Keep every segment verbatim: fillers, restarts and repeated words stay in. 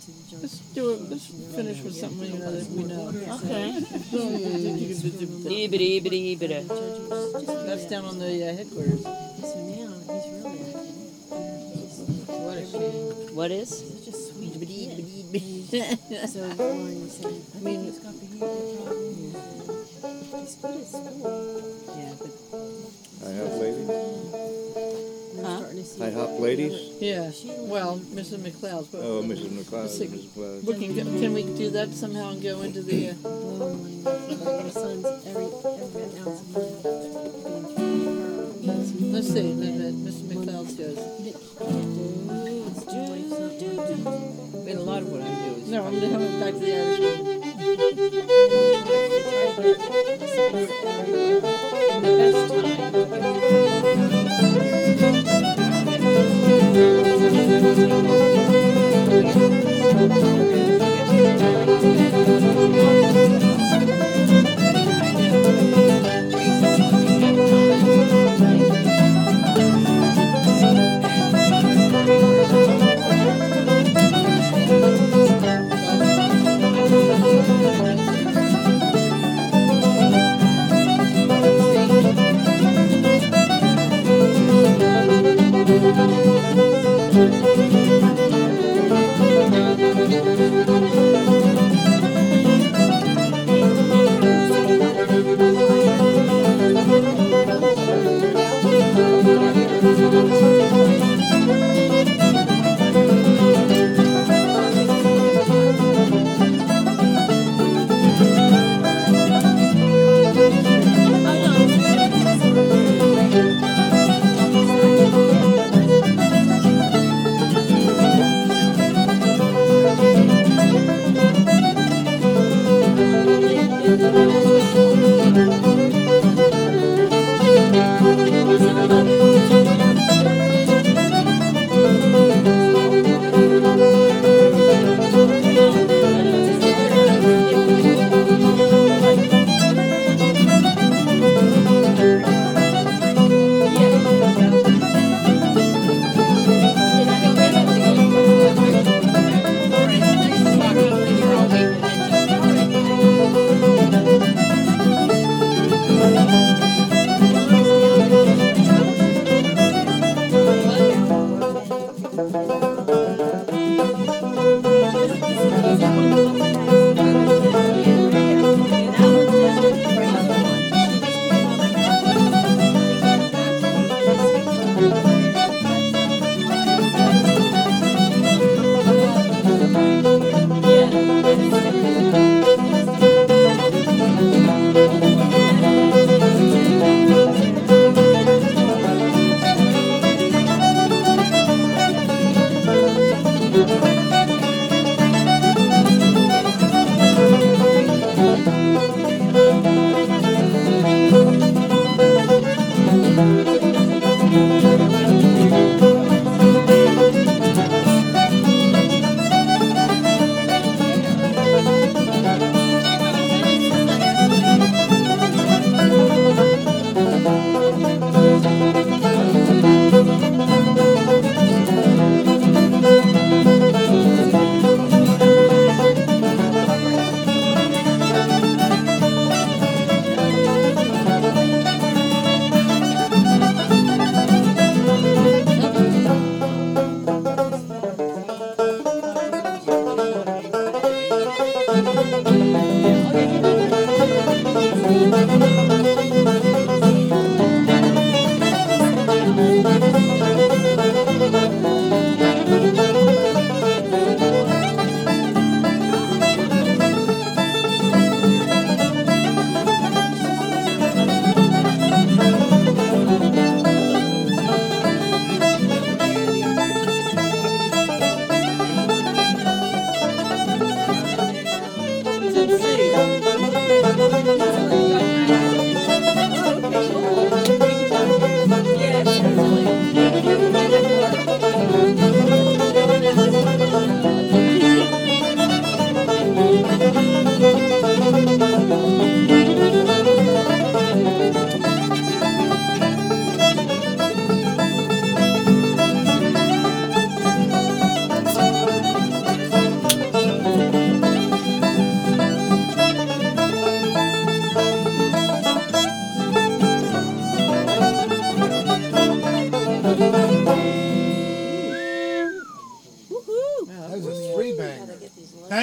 Let's do it. Let's finish with something you know that we know. Okay. Ibida, ibida, ibida. That's down on the uh, headquarters. So now he's really acting. What is she? What is? Such a sweet kid. Yeah. So Lauren was saying, I mean, he's got behavior problems. He's good at school. Yeah, but I have ladies. We're Huh? starting to see I hop ladies. yeah. Well, Missus McLeod's. But Oh, Missus McLeod, Let's see. Missus McLeod. we can, go, can we do that somehow and go into the? Uh, blow money. Our son's every, every ounce of money being thrown at her. let's see. Missus McLeod's goes. I mean, a lot of what I do is. No, I'm going back to the Irish one. The best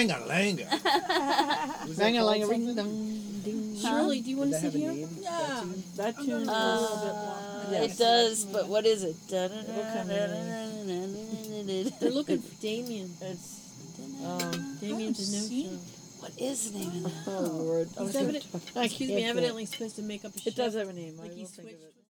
Lang-a-langa. Rang-a-lang, ring, dong, ding. Shirley, do you want to Did that sit have a here? name? Yeah, that tune is a Uh, little bit long. It does, but what is it? They're looking for Damien. It's, um, Damien Denosha. What is the name of that? Oh, Lord. I was He's gonna evident, talk- I excuse can't me, do it. evidently supposed to make up a It does chef. have a name. I Like will he think of switched it.